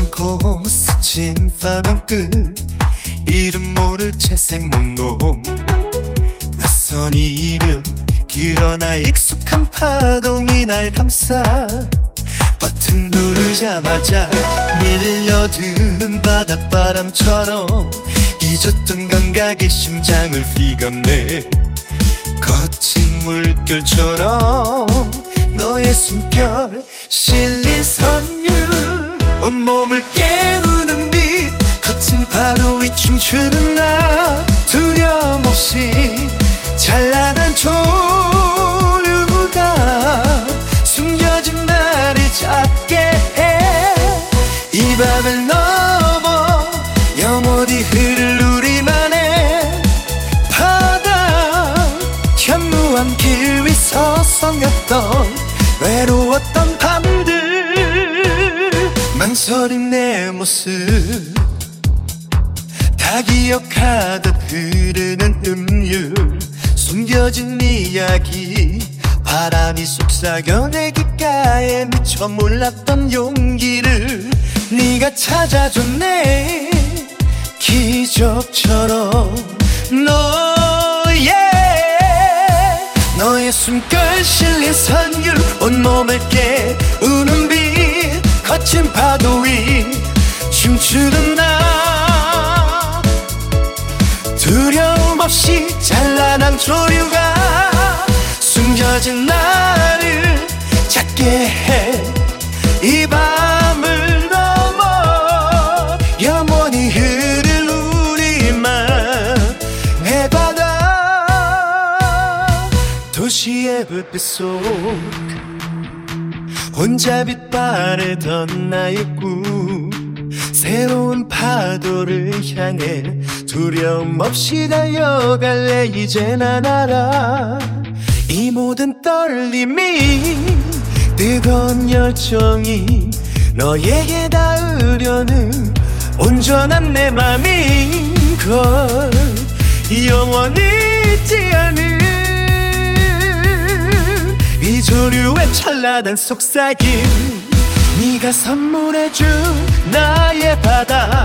많고 스친 파도끝 이름 모를 채색 목록 낯선 이름 그러나 익숙한 파동이 날 감싸 버튼 누르자마자 밀려드는 바닷바람처럼 잊었던 감각에 심장을 휘감네 거친 물결처럼 너의 숨결 실린 선율 온몸을 깨우는 빛 거친 파도 위 춤추는 나 두려움없이 찬란한 조류가 숨겨진 나를 잡게 해 이 밤을 넘어 영원히 흐를 우리만의 바다 현무암 길 위 서성였던 외로웠던 밤들 망설인 내 모습 다 기억하듯 흐르는 음율 숨겨진 이야기 바람이 속삭여 내 귓가에 미처 몰랐던 용기를 네가 찾아줬네 기적처럼 너의 숨결 실린 선율 온몸을 깨우는 빛 거친 파도 위 춤추는 나 두려움 없이 찬란한 조류가 숨겨진 나를 찾게 해 이 밤을 넘어 영원히 흐를 우리만의 바다 도시의 불빛 속 혼자 빛바래던 나의 꿈 새로운 파도를 향해 두려움 없이 달려갈래 이제 난 알아 이 모든 떨림이 뜨거운 열정이 너에게 닿으려는 온전한 내 맘인 걸 영원히 잊지 않은 이 조류의 찬란한 속삭임 네가 선물해준 나의 바다